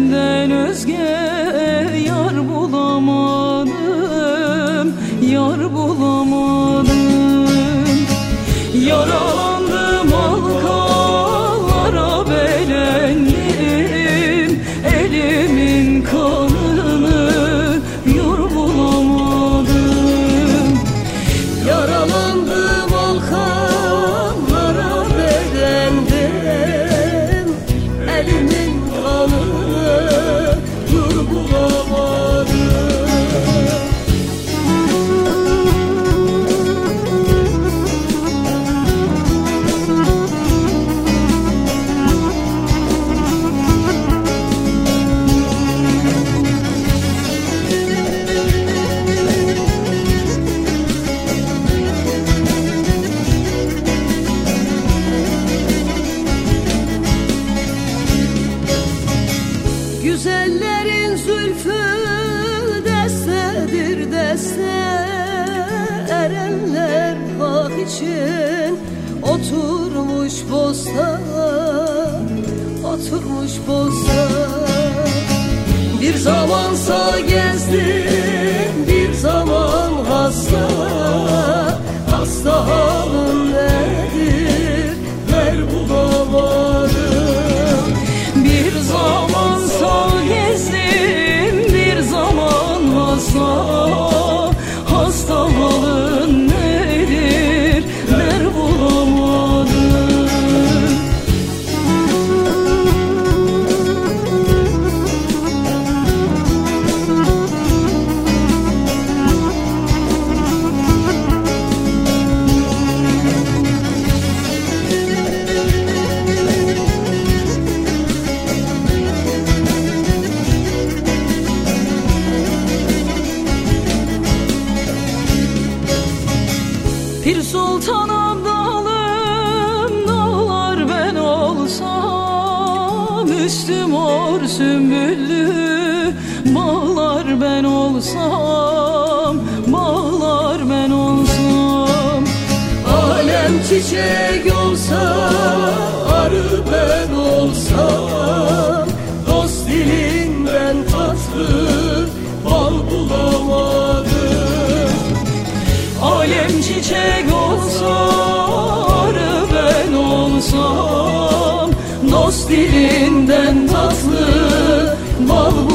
senden özge yar bulamadım, yar bulamadım. Yaralandım, halkalara belendim, elimin kanını yar bulamadım. Yaralandım, halkalara belendim, elimin kanını yar bulamadım. Güzellerin zülfü destedir deste, erenler bak için oturmuş bosta, oturmuş bosta. Bir zamansa gezdim, bir zaman hasta, hasta halın nedir der bulamadım. Bir zamansa gezdim, bir zaman hasta, hasta halın nedir der bulamadım. Pir Sultan Abdalım, dağlar ben olsam, üstü mor sümbüllü bağlar ben olsam, bağlar ben olsam. Alem çiçek olsa, arı ben olsam, dost dilinden tatlı bal bulamadım. Alem çiçek olsa, arı ben olsam, dost dilinden tatlı bal